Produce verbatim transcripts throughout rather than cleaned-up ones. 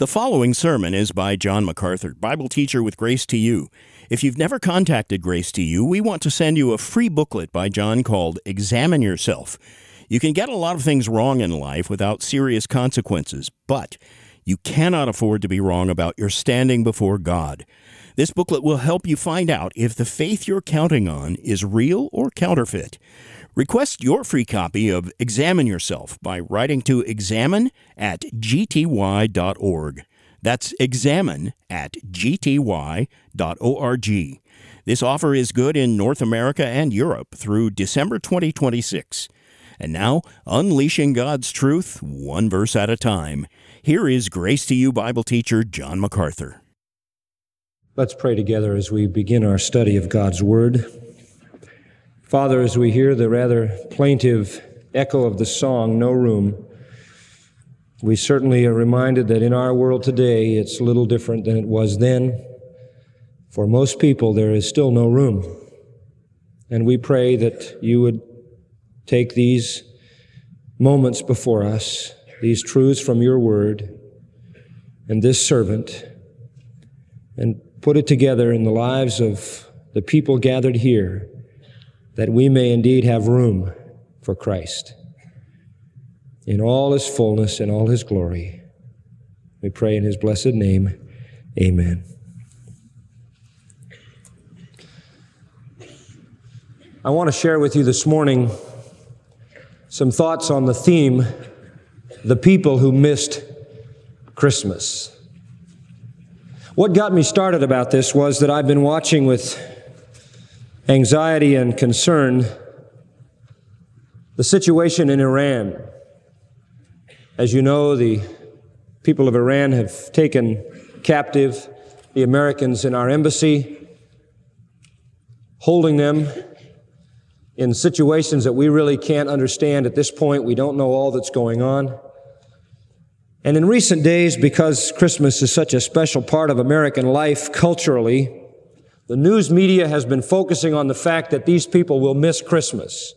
The following sermon is by John MacArthur, Bible teacher with Grace to You. If you've never contacted Grace to You, we want to send you a free booklet by John called Examine Yourself. You can get a lot of things wrong in life without serious consequences, but you cannot afford to be wrong about your standing before God. This booklet will help you find out if the faith you're counting on is real or counterfeit. Request your free copy of Examine Yourself by writing to examine at g t y dot org. That's examine at g t y dot org. This offer is good in North America and Europe through December twenty twenty-six. And now, unleashing God's truth, one verse at a time. Here is Grace to You Bible teacher John MacArthur. Let's pray together as we begin our study of God's Word. Father, as we hear the rather plaintive echo of the song, No Room, we certainly are reminded that in our world today, it's a little different than it was then. For most people, there is still no room. And we pray that you would take these moments before us, these truths from your Word, and this servant, and put it together in the lives of the people gathered here, that we may indeed have room for Christ in all His fullness and all His glory. We pray in His blessed name, amen. I want to share with you this morning some thoughts on the theme, the people who missed Christmas. What got me started about this was that I've been watching with anxiety and concern the situation in Iran. As you know, the people of Iran have taken captive the Americans in our embassy, holding them in situations that we really can't understand at this point. We don't know all that's going on. And in recent days, because Christmas is such a special part of American life culturally, the news media has been focusing on the fact that these people will miss Christmas.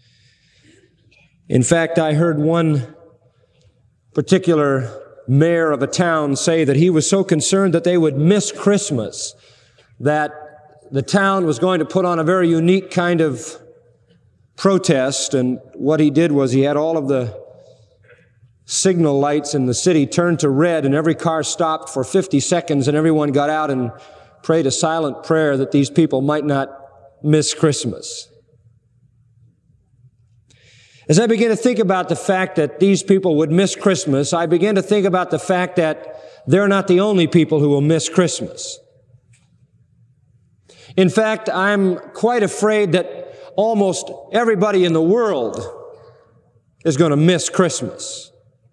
In fact, I heard one particular mayor of a town say that he was so concerned that they would miss Christmas, that the town was going to put on a very unique kind of protest. And what he did was he had all of the signal lights in the city turned to red, and every car stopped for fifty seconds, and everyone got out and prayed a silent prayer that these people might not miss Christmas. As I began to think about the fact that these people would miss Christmas, I began to think about the fact that they're not the only people who will miss Christmas. In fact, I'm quite afraid that almost everybody in the world is going to miss Christmas.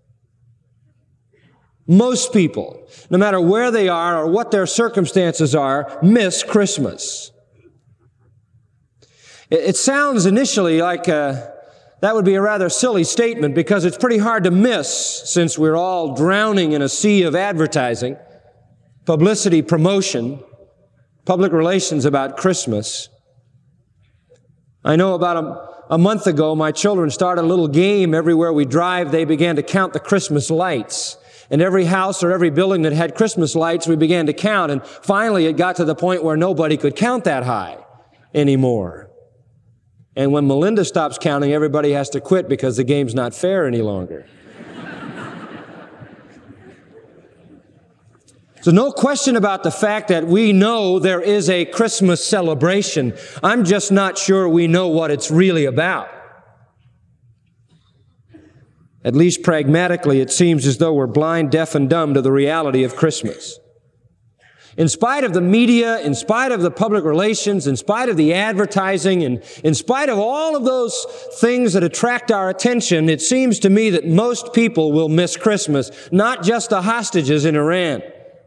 Most people, no matter where they are or what their circumstances are, miss Christmas. It sounds initially like a, that would be a rather silly statement, because it's pretty hard to miss since we're all drowning in a sea of advertising, publicity, promotion, public relations about Christmas. I know about a, a month ago, my children started a little game. Everywhere we drive, they began to count the Christmas lights. And every house or every building that had Christmas lights, we began to count. And finally, it got to the point where nobody could count that high anymore. And when Melinda stops counting, everybody has to quit because the game's not fair any longer. So no question about the fact that we know there is a Christmas celebration. I'm just not sure we know what it's really about. At least pragmatically, it seems as though we're blind, deaf, and dumb to the reality of Christmas. In spite of the media, in spite of the public relations, in spite of the advertising, and in spite of all of those things that attract our attention, it seems to me that most people will miss Christmas, not just the hostages in Iran.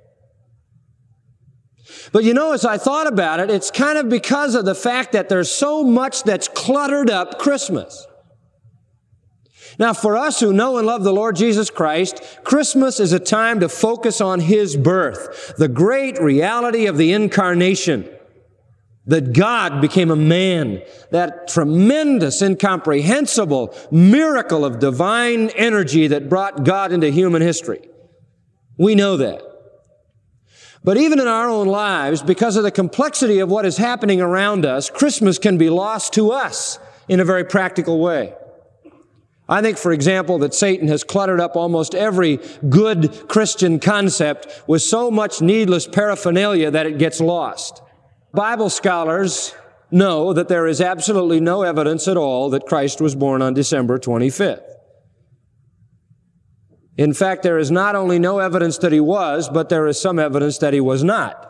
But you know, as I thought about it, it's kind of because of the fact that there's so much that's cluttered up Christmas. Now, for us who know and love the Lord Jesus Christ, Christmas is a time to focus on His birth, the great reality of the incarnation, that God became a man, that tremendous, incomprehensible miracle of divine energy that brought God into human history. We know that. But even in our own lives, because of the complexity of what is happening around us, Christmas can be lost to us in a very practical way. I think, for example, that Satan has cluttered up almost every good Christian concept with so much needless paraphernalia that it gets lost. Bible scholars know that there is absolutely no evidence at all that Christ was born on December twenty-fifth. In fact, there is not only no evidence that he was, but there is some evidence that he was not.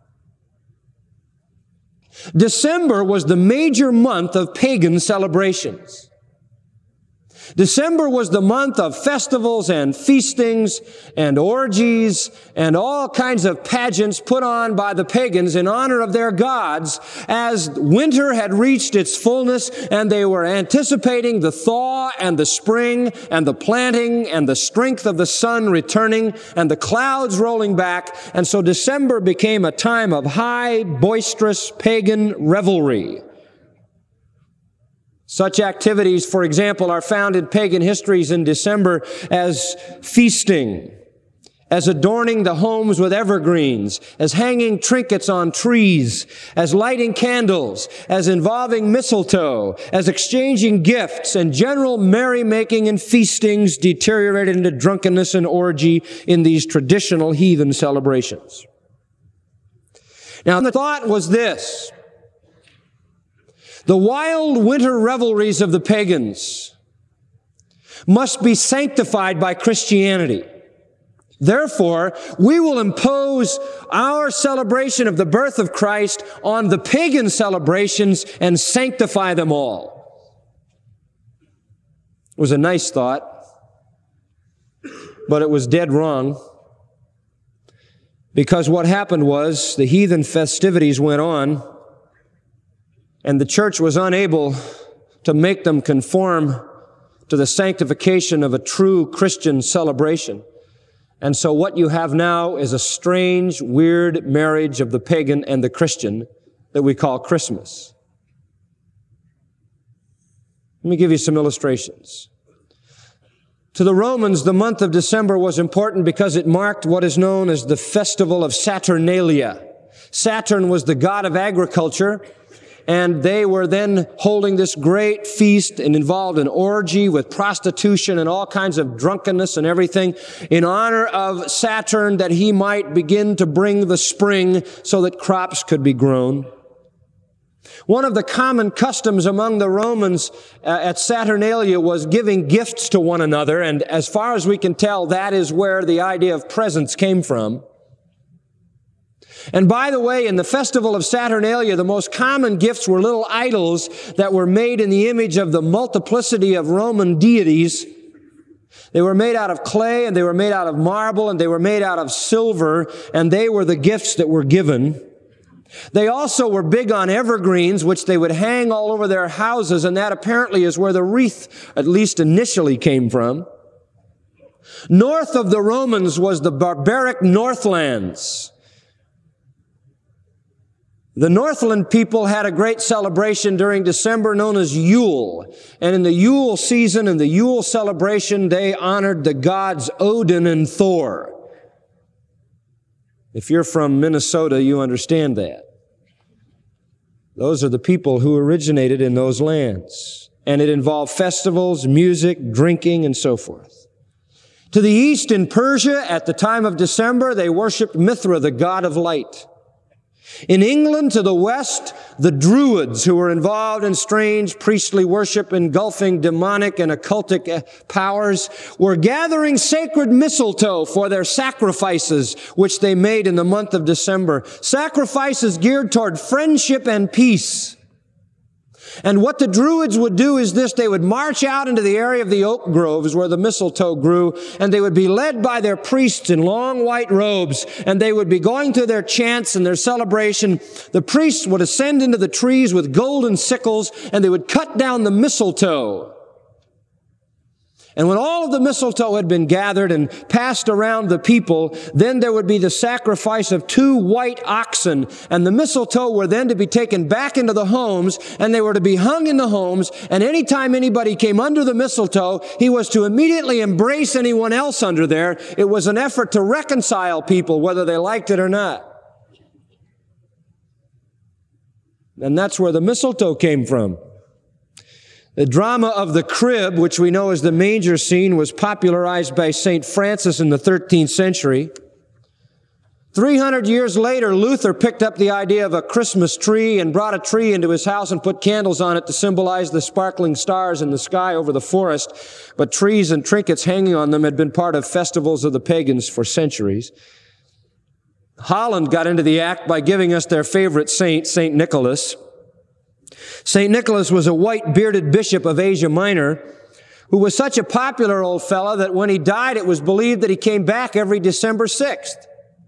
December was the major month of pagan celebrations. December was the month of festivals and feastings and orgies and all kinds of pageants put on by the pagans in honor of their gods as winter had reached its fullness and they were anticipating the thaw and the spring and the planting and the strength of the sun returning and the clouds rolling back. And so December became a time of high, boisterous pagan revelry. Such activities, for example, are found in pagan histories in December as feasting, as adorning the homes with evergreens, as hanging trinkets on trees, as lighting candles, as involving mistletoe, as exchanging gifts, and general merrymaking and feastings deteriorated into drunkenness and orgy in these traditional heathen celebrations. Now, the thought was this: the wild winter revelries of the pagans must be sanctified by Christianity. Therefore, we will impose our celebration of the birth of Christ on the pagan celebrations and sanctify them all. It was a nice thought, but it was dead wrong. Because what happened was the heathen festivities went on, and the church was unable to make them conform to the sanctification of a true Christian celebration. And so what you have now is a strange, weird marriage of the pagan and the Christian that we call Christmas. Let me give you some illustrations. To the Romans, the month of December was important because it marked what is known as the festival of Saturnalia. Saturn was the god of agriculture, and they were then holding this great feast and involved in orgy with prostitution and all kinds of drunkenness and everything in honor of Saturn, that he might begin to bring the spring so that crops could be grown. One of the common customs among the Romans uh, at Saturnalia was giving gifts to one another, and as far as we can tell, that is where the idea of presents came from. And by the way, in the festival of Saturnalia, the most common gifts were little idols that were made in the image of the multiplicity of Roman deities. They were made out of clay, and they were made out of marble, and they were made out of silver, and they were the gifts that were given. They also were big on evergreens, which they would hang all over their houses, and that apparently is where the wreath, at least initially, came from. North of the Romans was the barbaric Northlands. The Northland people had a great celebration during December known as Yule. And in the Yule season, in the Yule celebration, they honored the gods Odin and Thor. If you're from Minnesota, you understand that. Those are the people who originated in those lands. And it involved festivals, music, drinking, and so forth. To the east in Persia, at the time of December, they worshiped Mithra, the god of light. In England, to the west, the Druids, who were involved in strange priestly worship engulfing demonic and occultic powers, were gathering sacred mistletoe for their sacrifices, which they made in the month of December. Sacrifices geared toward friendship and peace. And what the Druids would do is this: they would march out into the area of the oak groves where the mistletoe grew, and they would be led by their priests in long white robes, and they would be going through their chants and their celebration. The priests would ascend into the trees with golden sickles, and they would cut down the mistletoe. And when all of the mistletoe had been gathered and passed around the people, then there would be the sacrifice of two white oxen. And the mistletoe were then to be taken back into the homes, and they were to be hung in the homes. And anytime anybody came under the mistletoe, he was to immediately embrace anyone else under there. It was an effort to reconcile people, whether they liked it or not. And that's where the mistletoe came from. The drama of the crib, which we know as the manger scene, was popularized by Saint Francis in the thirteenth century. three hundred years later, Luther picked up the idea of a Christmas tree and brought a tree into his house and put candles on it to symbolize the sparkling stars in the sky over the forest. But trees and trinkets hanging on them had been part of festivals of the pagans for centuries. Holland got into the act by giving us their favorite saint, Saint Nicholas. Saint Nicholas was a white bearded bishop of Asia Minor who was such a popular old fellow that when he died, it was believed that he came back every December sixth.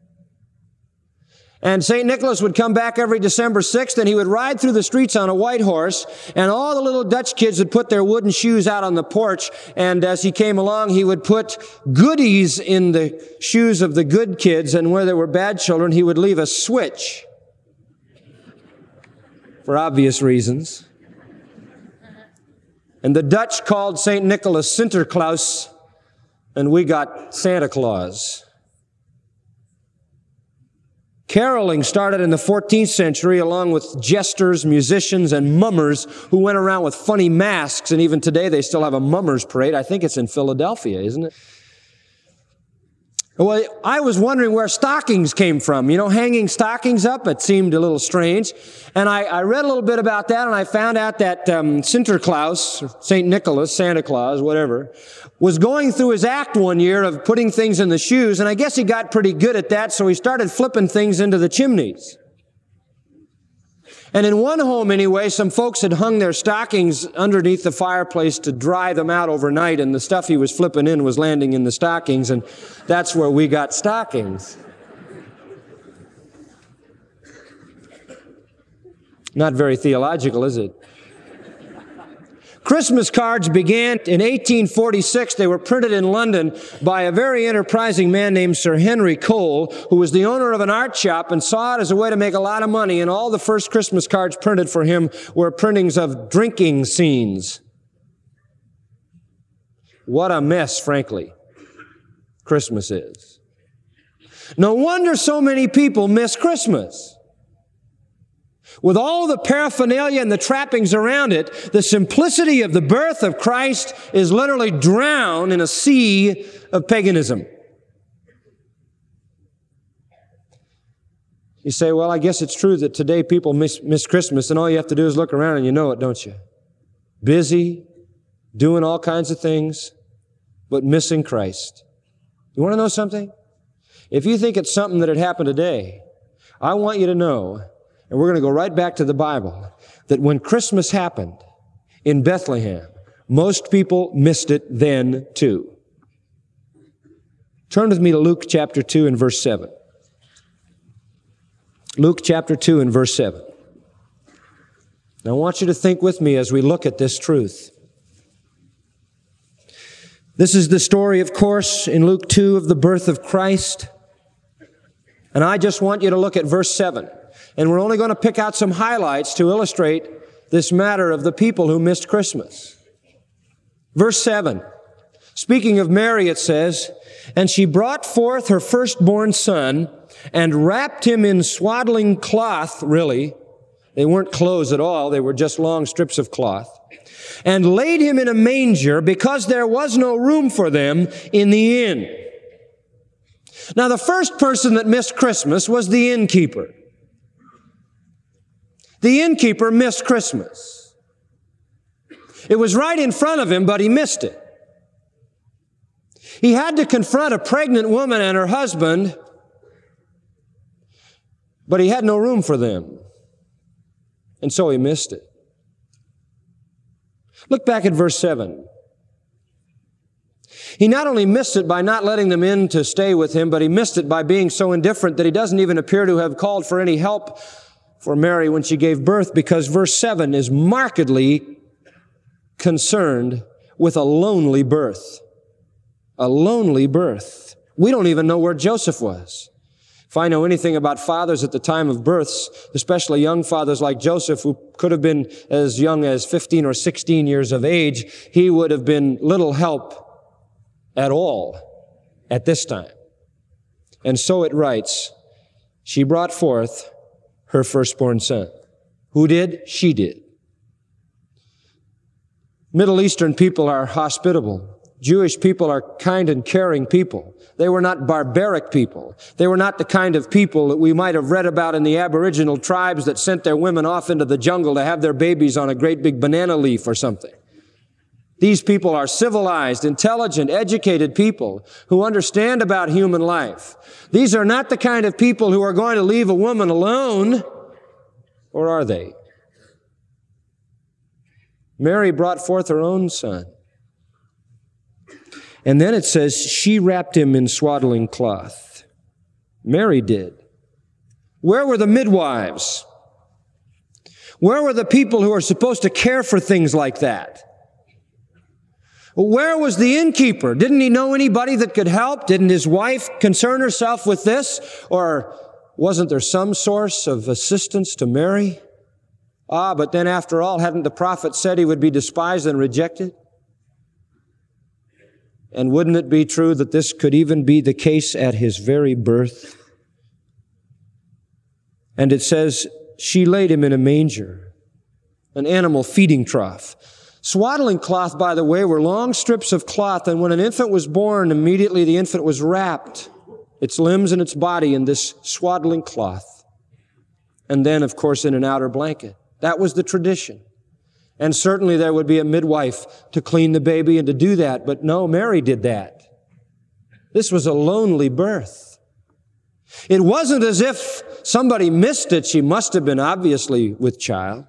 And Saint Nicholas would come back every December sixth, and he would ride through the streets on a white horse, and all the little Dutch kids would put their wooden shoes out on the porch, and as he came along, he would put goodies in the shoes of the good kids, and where there were bad children, he would leave a switch. For obvious reasons. And the Dutch called Saint Nicholas Sinterklaas, and we got Santa Claus. Caroling started in the fourteenth century along with jesters, musicians, and mummers who went around with funny masks, and even today they still have a mummers parade. I think it's in Philadelphia, isn't it? Well, I was wondering where stockings came from. You know, hanging stockings up, it seemed a little strange. And I, I read a little bit about that, and I found out that um, Sinterklaas, Saint Nicholas, Santa Claus, whatever, was going through his act one year of putting things in the shoes, and I guess he got pretty good at that, so he started flipping things into the chimneys. And in one home, anyway, some folks had hung their stockings underneath the fireplace to dry them out overnight, and the stuff he was flipping in was landing in the stockings, and that's where we got stockings. Not very theological, is it? Christmas cards began in eighteen forty-six. They were printed in London by a very enterprising man named Sir Henry Cole, who was the owner of an art shop and saw it as a way to make a lot of money. And all the first Christmas cards printed for him were printings of drinking scenes. What a mess, frankly, Christmas is. No wonder so many people miss Christmas. With all the paraphernalia and the trappings around it, the simplicity of the birth of Christ is literally drowned in a sea of paganism. You say, well, I guess it's true that today people miss, miss Christmas, and all you have to do is look around and you know it, don't you? Busy, doing all kinds of things, but missing Christ. You want to know something? If you think it's something that had happened today, I want you to know, and we're going to go right back to the Bible, that when Christmas happened in Bethlehem, most people missed it then too. Turn with me to Luke chapter two and verse seven. Luke chapter two and verse seven. Now I want you to think with me as we look at this truth. This is the story, of course, in Luke two of the birth of Christ. And I just want you to look at verse seven. And we're only going to pick out some highlights to illustrate this matter of the people who missed Christmas. Verse seven. Speaking of Mary, it says, "And she brought forth her firstborn son and wrapped him in swaddling cloth," really. They weren't clothes at all. They were just long strips of cloth. "And laid him in a manger because there was no room for them in the inn." Now, the first person that missed Christmas was the innkeeper. The innkeeper missed Christmas. It was right in front of him, but he missed it. He had to confront a pregnant woman and her husband, but he had no room for them. And so he missed it. Look back at verse seven. He not only missed it by not letting them in to stay with him, but he missed it by being so indifferent that he doesn't even appear to have called for any help for Mary when she gave birth, because verse seven is markedly concerned with a lonely birth. A lonely birth. We don't even know where Joseph was. If I know anything about fathers at the time of births, especially young fathers like Joseph, who could have been as young as fifteen or sixteen years of age, he would have been little help at all at this time. And so it writes, she brought forth her firstborn son. Who did? She did. Middle Eastern people are hospitable. Jewish people are kind and caring people. They were not barbaric people. They were not the kind of people that we might have read about in the Aboriginal tribes that sent their women off into the jungle to have their babies on a great big banana leaf or something. These people are civilized, intelligent, educated people who understand about human life. These are not the kind of people who are going to leave a woman alone, or are they? Mary brought forth her own son. And then it says, she wrapped him in swaddling cloth. Mary did. Where were the midwives? Where were the people who are supposed to care for things like that? Where was the innkeeper? Didn't he know anybody that could help? Didn't his wife concern herself with this? Or wasn't there some source of assistance to Mary? Ah, but then after all, hadn't the prophet said he would be despised and rejected? And wouldn't it be true that this could even be the case at his very birth? And it says, she laid him in a manger, an animal feeding trough. Swaddling cloth, by the way, were long strips of cloth, and when an infant was born, immediately the infant was wrapped, its limbs and its body, in this swaddling cloth. And then, of course, in an outer blanket. That was the tradition. And certainly there would be a midwife to clean the baby and to do that. But no, Mary did that. This was a lonely birth. It wasn't as if somebody missed it. She must have been obviously with child.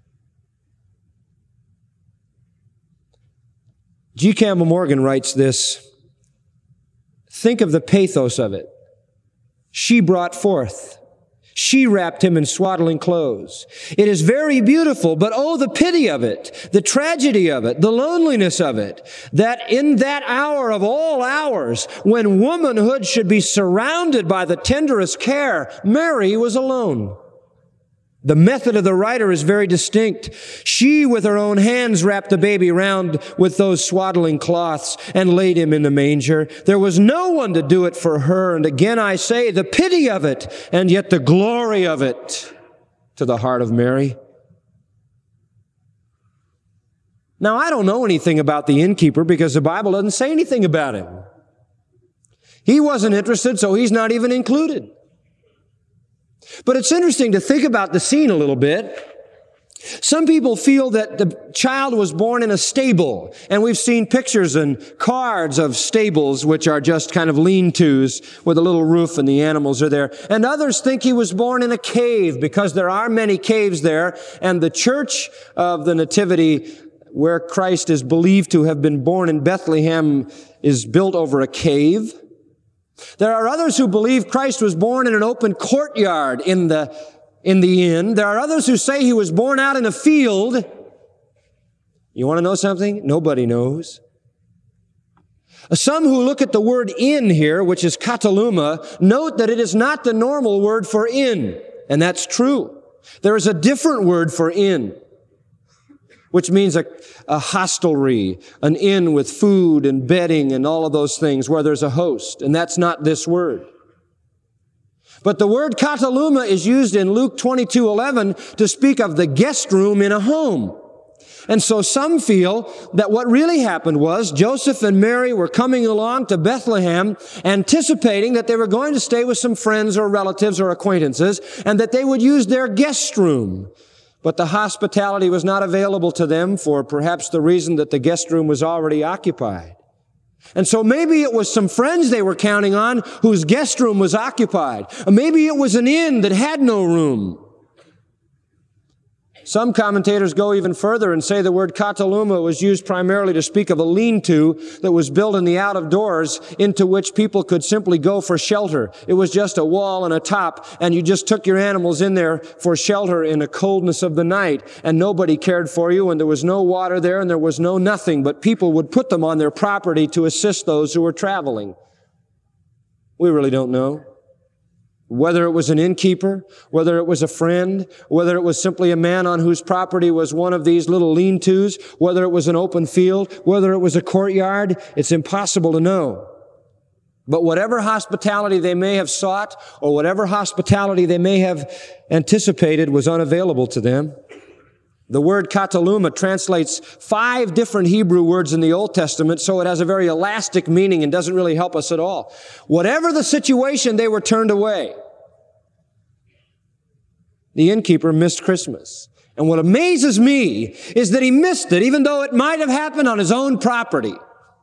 G. Campbell Morgan writes this. Think of the pathos of it. She brought forth. She wrapped him in swaddling clothes. It is very beautiful, but oh, the pity of it, the tragedy of it, the loneliness of it, that in that hour of all hours, when womanhood should be surrounded by the tenderest care, Mary was alone. The method of the writer is very distinct. She, with her own hands, wrapped the baby round with those swaddling cloths and laid him in the manger. There was no one to do it for her. And again, I say, the pity of it, and yet the glory of it to the heart of Mary. Now, I don't know anything about the innkeeper because the Bible doesn't say anything about him. He wasn't interested, so he's not even included. But it's interesting to think about the scene a little bit. Some people feel that the child was born in a stable, and we've seen pictures and cards of stables which are just kind of lean-tos with a little roof and the animals are there. And others think he was born in a cave because there are many caves there, and the church of the Nativity, where Christ is believed to have been born in Bethlehem, is built over a cave. There are others who believe Christ was born in an open courtyard in the, in the inn. There are others who say he was born out in a field. You want to know something? Nobody knows. Some who look at the word inn here, which is kataluma, note that it is not the normal word for inn. And that's true. There is a different word for inn, which means a, a hostelry, an inn with food and bedding and all of those things where there's a host. And that's not this word. But the word kataluma is used in Luke twenty-two eleven to speak of the guest room in a home. And so some feel that what really happened was Joseph and Mary were coming along to Bethlehem, anticipating that they were going to stay with some friends or relatives or acquaintances, and that they would use their guest room. But the hospitality was not available to them for perhaps the reason that the guest room was already occupied. And so maybe it was some friends they were counting on whose guest room was occupied. Or maybe it was an inn that had no room. Some commentators go even further and say the word kataluma was used primarily to speak of a lean-to that was built in the out of doors into which people could simply go for shelter. It was just a wall and a top, and you just took your animals in there for shelter in the coldness of the night, and nobody cared for you, and there was no water there, and there was no nothing, but people would put them on their property to assist those who were traveling. We really don't know. Whether it was an innkeeper, whether it was a friend, whether it was simply a man on whose property was one of these little lean-tos, whether it was an open field, whether it was a courtyard, it's impossible to know. But whatever hospitality they may have sought, or whatever hospitality they may have anticipated was unavailable to them. The word kataluma translates five different Hebrew words in the Old Testament, so it has a very elastic meaning and doesn't really help us at all. Whatever the situation, they were turned away. The innkeeper missed Christmas. And what amazes me is that he missed it, even though it might have happened on his own property.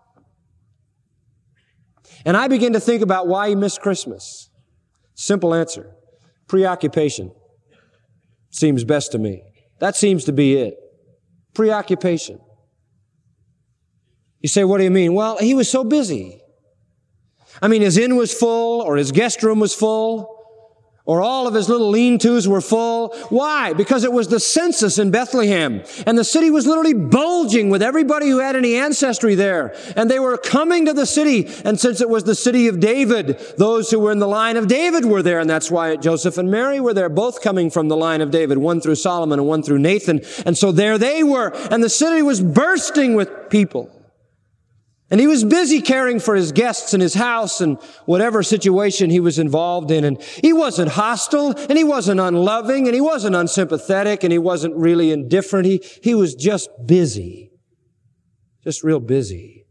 And I begin to think about why he missed Christmas. Simple answer. Preoccupation. Seems best to me. That seems to be it. Preoccupation. You say, what do you mean? Well, he was so busy. I mean, his inn was full, or his guest room was full, or all of his little lean-tos were full. Why? Because it was the census in Bethlehem. And the city was literally bulging with everybody who had any ancestry there. And they were coming to the city. And since it was the city of David, those who were in the line of David were there. And that's why Joseph and Mary were there, both coming from the line of David, one through Solomon and one through Nathan. And so there they were. And the city was bursting with people. And he was busy caring for his guests in his house and whatever situation he was involved in. And he wasn't hostile, and he wasn't unloving, and he wasn't unsympathetic, and he wasn't really indifferent. He, he was just busy. Just real busy.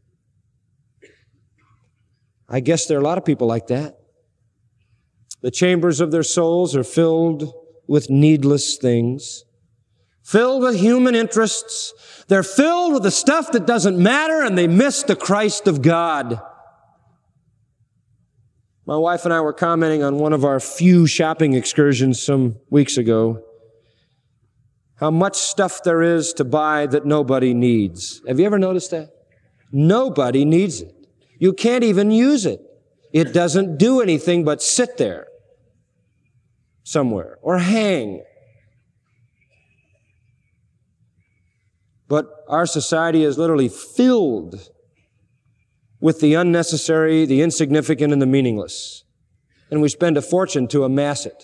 I guess there are a lot of people like that. The chambers of their souls are filled with needless things, filled with human interests. They're filled with the stuff that doesn't matter, and they miss the Christ of God. My wife and I were commenting on one of our few shopping excursions some weeks ago, how much stuff there is to buy that nobody needs. Have you ever noticed that? Nobody needs it. You can't even use it. It doesn't do anything but sit there somewhere or hang. But our society is literally filled with the unnecessary, the insignificant, and the meaningless. And we spend a fortune to amass it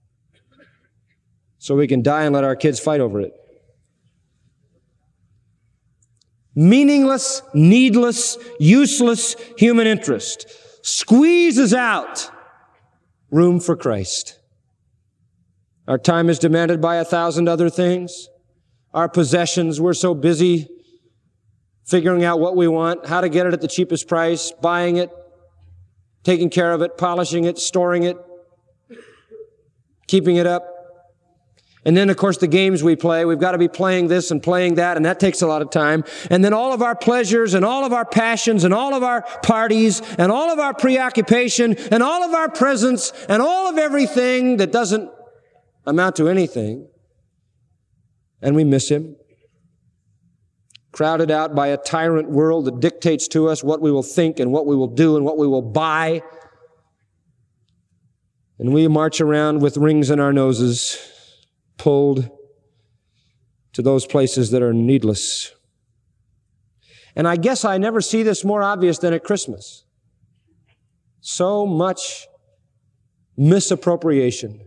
so we can die and let our kids fight over it. Meaningless, needless, useless human interest squeezes out room for Christ. Our time is demanded by a thousand other things. Our possessions, we're so busy figuring out what we want, how to get it at the cheapest price, buying it, taking care of it, polishing it, storing it, keeping it up. And then, of course, the games we play, we've got to be playing this and playing that, and that takes a lot of time. And then all of our pleasures and all of our passions and all of our parties and all of our preoccupation and all of our presents and all of everything that doesn't amount to anything. And we miss Him. Crowded out by a tyrant world that dictates to us what we will think and what we will do and what we will buy. And we march around with rings in our noses, pulled to those places that are needless. And I guess I never see this more obvious than at Christmas. So much misappropriation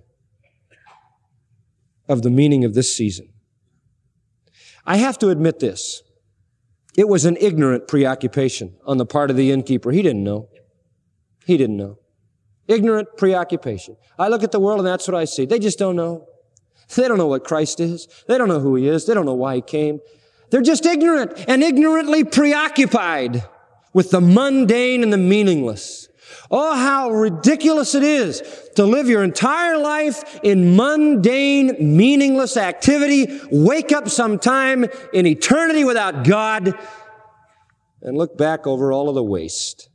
of the meaning of this season. I have to admit this. It was an ignorant preoccupation on the part of the innkeeper. He didn't know. He didn't know. Ignorant preoccupation. I look at the world and that's what I see. They just don't know. They don't know what Christ is. They don't know who He is. They don't know why He came. They're just ignorant and ignorantly preoccupied with the mundane and the meaningless. Oh, how ridiculous it is to live your entire life in mundane, meaningless activity, wake up sometime in eternity without God, and look back over all of the waste.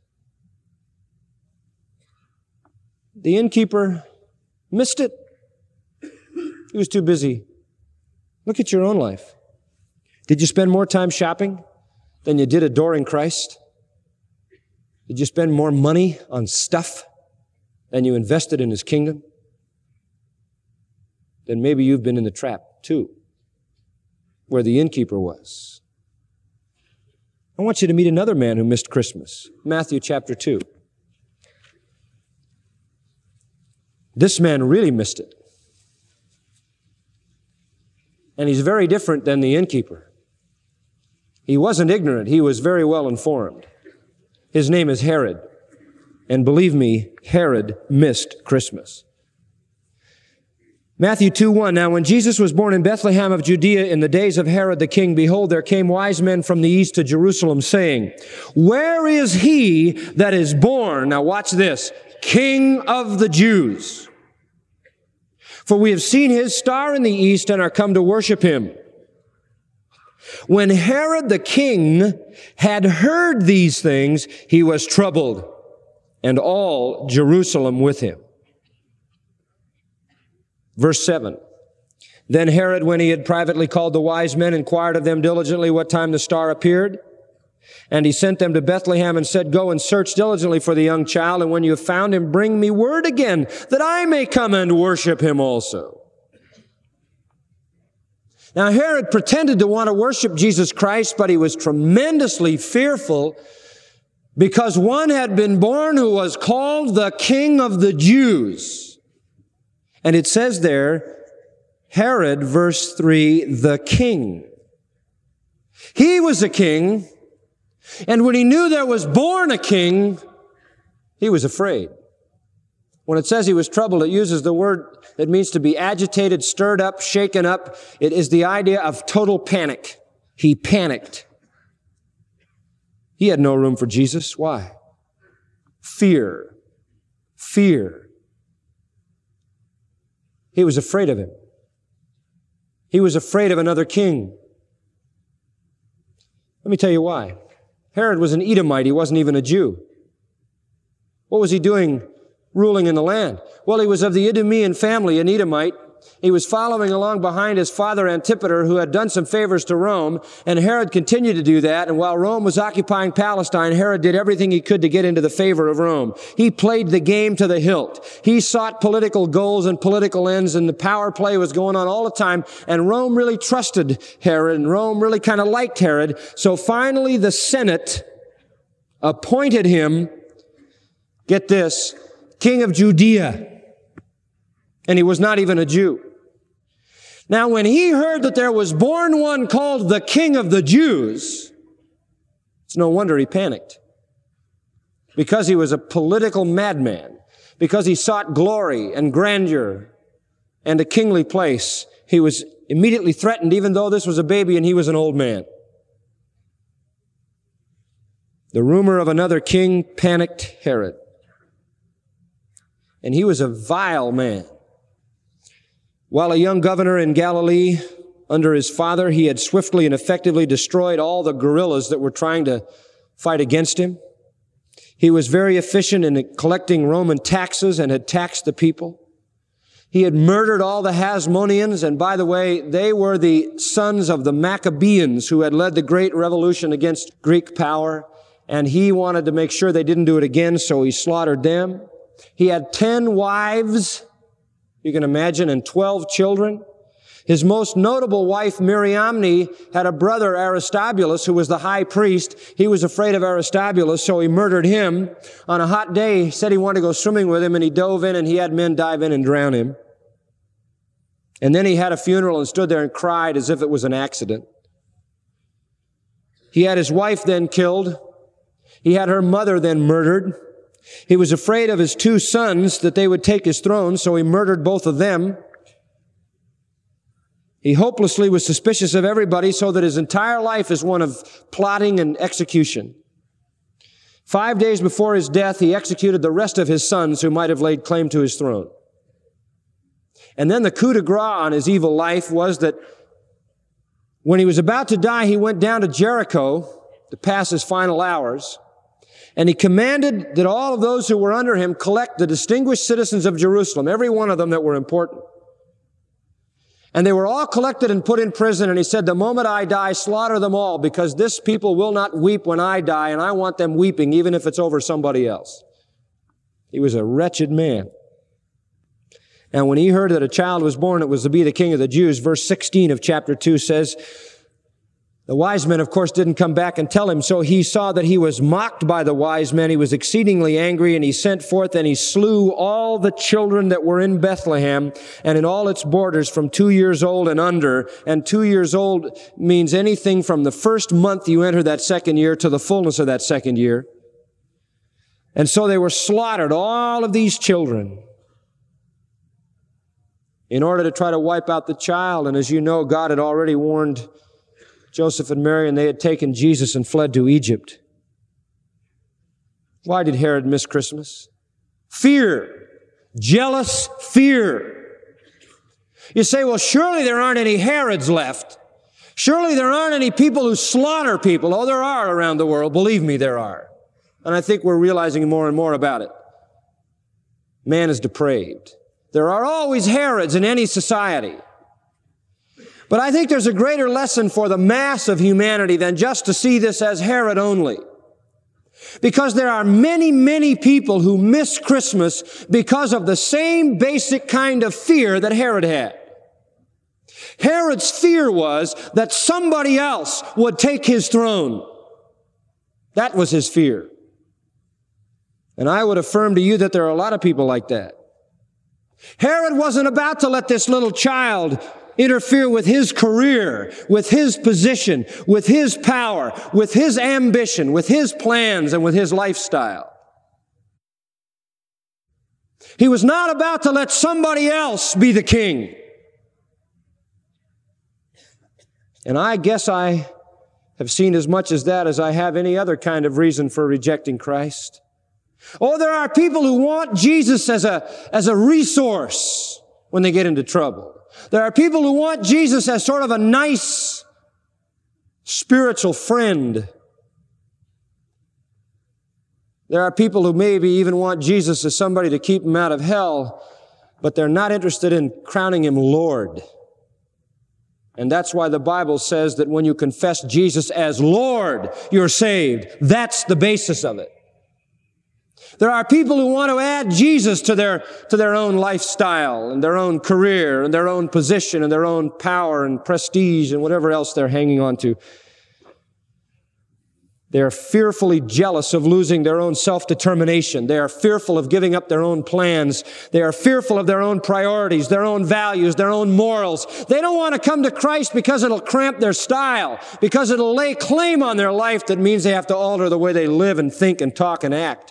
The innkeeper missed it. He was too busy Look at your own life. Did you spend more time shopping than you did adoring Christ? Did you spend more money on stuff than you invested in His kingdom? Then maybe you've been in the trap too, where the innkeeper was. I want you to meet another man who missed Christmas. Matthew chapter two. This man really missed it. And he's very different than the innkeeper. He wasn't ignorant. He was very well informed. His name is Herod. And believe me, Herod missed Christmas. Matthew two one, now when Jesus was born in Bethlehem of Judea in the days of Herod the king, behold, there came wise men from the east to Jerusalem, saying, where is he that is born, now watch this, King of the Jews? For we have seen his star in the east and are come to worship him. When Herod the king had heard these things, he was troubled, and all Jerusalem with him. Verse seven, then Herod, when he had privately called the wise men, inquired of them diligently what time the star appeared. And he sent them to Bethlehem and said, go and search diligently for the young child, and when you have found him, bring me word again, that I may come and worship him also. Now Herod pretended to want to worship Jesus Christ, but he was tremendously fearful because one had been born who was called the King of the Jews. And it says there, Herod, verse three, the king. He was a king, and when he knew there was born a king, he was afraid. When it says he was troubled, it uses the word that means to be agitated, stirred up, shaken up. It is the idea of total panic. He panicked. He had no room for Jesus. Why? Fear. Fear. He was afraid of him. He was afraid of another king. Let me tell you why. Herod was an Edomite. He wasn't even a Jew. What was he doing ruling in the land? Well, he was of the Idumean family, an Edomite. He was following along behind his father Antipater, who had done some favors to Rome, and Herod continued to do that. And while Rome was occupying Palestine, Herod did everything he could to get into the favor of Rome. He played the game to the hilt. He sought political goals and political ends, and the power play was going on all the time. And Rome really trusted Herod, and Rome really kind of liked Herod. So finally, the Senate appointed him, get this, King of Judea. And he was not even a Jew. Now, when he heard that there was born one called the King of the Jews, it's no wonder he panicked. Because he was a political madman. Because he sought glory and grandeur and a kingly place. He was immediately threatened, even though this was a baby and he was an old man. The rumor of another king panicked Herod. And he was a vile man. While a young governor in Galilee, under his father, he had swiftly and effectively destroyed all the guerrillas that were trying to fight against him. He was very efficient in collecting Roman taxes and had taxed the people. He had murdered all the Hasmoneans, and by the way, they were the sons of the Maccabeans who had led the great revolution against Greek power, and he wanted to make sure they didn't do it again, so he slaughtered them. He had ten wives, you can imagine, and twelve children. His most notable wife, Miriamne, had a brother, Aristobulus, who was the high priest. He was afraid of Aristobulus, so he murdered him. On a hot day, he said he wanted to go swimming with him, and he dove in, and he had men dive in and drown him. And then he had a funeral and stood there and cried as if it was an accident. He had his wife then killed. He had her mother then murdered. He was afraid of his two sons that they would take his throne, so he murdered both of them. He hopelessly was suspicious of everybody, so that his entire life is one of plotting and execution. Five days before his death, he executed the rest of his sons who might have laid claim to his throne. And then the coup de grace on his evil life was that when he was about to die, he went down to Jericho to pass his final hours. And he commanded that all of those who were under him collect the distinguished citizens of Jerusalem, every one of them that were important. And they were all collected and put in prison, and he said, the moment I die, slaughter them all, because this people will not weep when I die, and I want them weeping, even if it's over somebody else. He was a wretched man. And when he heard that a child was born, it was to be the king of the Jews, verse sixteen of chapter two says, the wise men, of course, didn't come back and tell him, so he saw that he was mocked by the wise men. He was exceedingly angry, and he sent forth and he slew all the children that were in Bethlehem and in all its borders from two years old and under. And two years old means anything from the first month you enter that second year to the fullness of that second year. And so they were slaughtered, all of these children, in order to try to wipe out the child. And as you know, God had already warned Joseph and Mary, and they had taken Jesus and fled to Egypt. Why did Herod miss Christmas? Fear. Jealous fear. You say, well, surely there aren't any Herods left. Surely there aren't any people who slaughter people. Oh, there are around the world. Believe me, there are. And I think we're realizing more and more about it. Man is depraved. There are always Herods in any society. But I think there's a greater lesson for the mass of humanity than just to see this as Herod only. Because there are many, many people who miss Christmas because of the same basic kind of fear that Herod had. Herod's fear was that somebody else would take his throne. That was his fear. And I would affirm to you that there are a lot of people like that. Herod wasn't about to let this little child interfere with his career, with his position, with his power, with his ambition, with his plans, and with his lifestyle. He was not about to let somebody else be the king. And I guess I have seen as much as that as I have any other kind of reason for rejecting Christ. Oh, there are people who want Jesus as a, as a resource when they get into trouble. There are people who want Jesus as sort of a nice spiritual friend. There are people who maybe even want Jesus as somebody to keep them out of hell, but they're not interested in crowning him Lord. And that's why the Bible says that when you confess Jesus as Lord, you're saved. That's the basis of it. There are people who want to add Jesus to their, to their own lifestyle and their own career and their own position and their own power and prestige and whatever else they're hanging on to. They are fearfully jealous of losing their own self-determination. They are fearful of giving up their own plans. They are fearful of their own priorities, their own values, their own morals. They don't want to come to Christ because it'll cramp their style, because it'll lay claim on their life that means they have to alter the way they live and think and talk and act.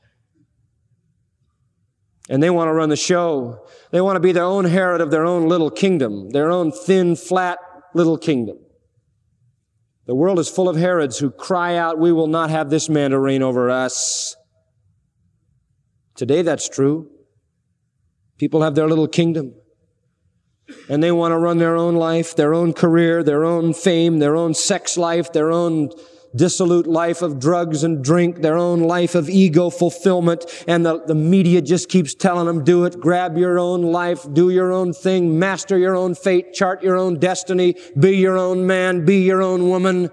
And they want to run the show. They want to be their own Herod of their own little kingdom, their own thin, flat little kingdom. The world is full of Herods who cry out, we will not have this man to reign over us. Today that's true. People have their little kingdom. And they want to run their own life, their own career, their own fame, their own sex life, their own dissolute life of drugs and drink, their own life of ego fulfillment, and the, the media just keeps telling them, do it, grab your own life, do your own thing, master your own fate, chart your own destiny, be your own man, be your own woman.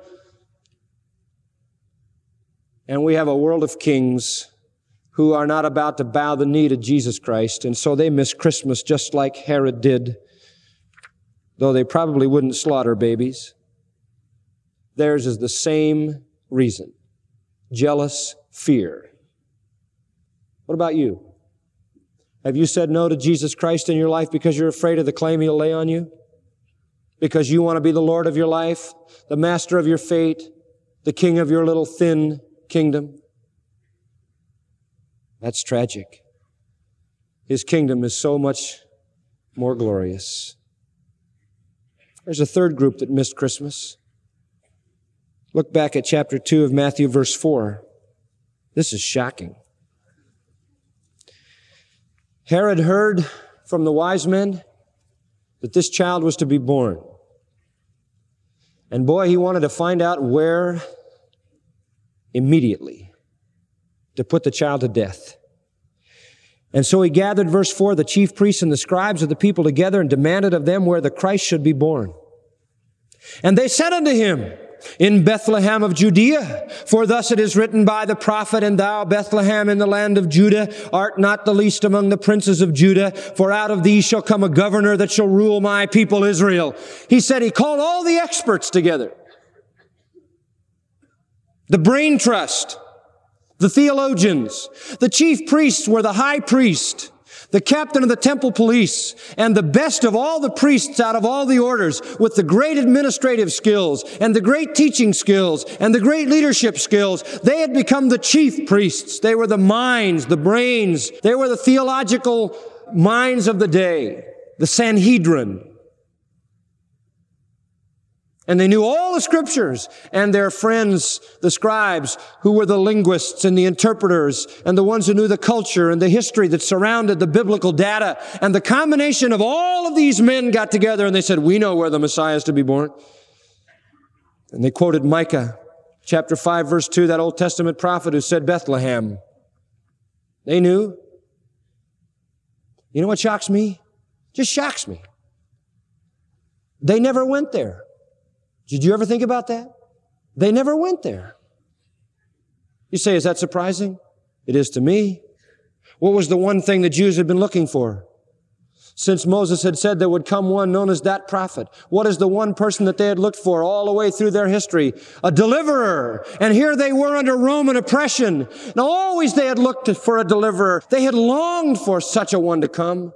And we have a world of kings who are not about to bow the knee to Jesus Christ, and so they miss Christmas just like Herod did, though they probably wouldn't slaughter babies. Theirs is the same reason. Jealous fear. What about you? Have you said no to Jesus Christ in your life because you're afraid of the claim he'll lay on you? Because you want to be the Lord of your life, the master of your fate, the king of your little thin kingdom? That's tragic. His kingdom is so much more glorious. There's a third group that missed Christmas. Look back at chapter two of Matthew, verse four. This is shocking. Herod heard from the wise men that this child was to be born. And boy, he wanted to find out where immediately to put the child to death. And so he gathered, verse four, the chief priests and the scribes of the people together and demanded of them where the Christ should be born. And they said unto him, in Bethlehem of Judea, for thus it is written by the prophet, and thou, Bethlehem, in the land of Judah, art not the least among the princes of Judah, for out of thee shall come a governor that shall rule my people Israel. He said he called all the experts together. The brain trust, the theologians, the chief priests were the high priest, the captain of the temple police, and the best of all the priests out of all the orders with the great administrative skills and the great teaching skills and the great leadership skills. They had become the chief priests. They were the minds, the brains. They were the theological minds of the day, the Sanhedrin. And they knew all the scriptures, and their friends, the scribes, who were the linguists and the interpreters and the ones who knew the culture and the history that surrounded the biblical data. And the combination of all of these men got together and they said, we know where the Messiah is to be born. And they quoted Micah chapter five, verse two, that Old Testament prophet who said Bethlehem. They knew. You know what shocks me? Just shocks me. They never went there. Did you ever think about that? They never went there. You say, is that surprising? It is to me. What was the one thing the Jews had been looking for? Since Moses had said there would come one known as that prophet. What is the one person that they had looked for all the way through their history? A deliverer. And here they were under Roman oppression. Now always they had looked for a deliverer. They had longed for such a one to come.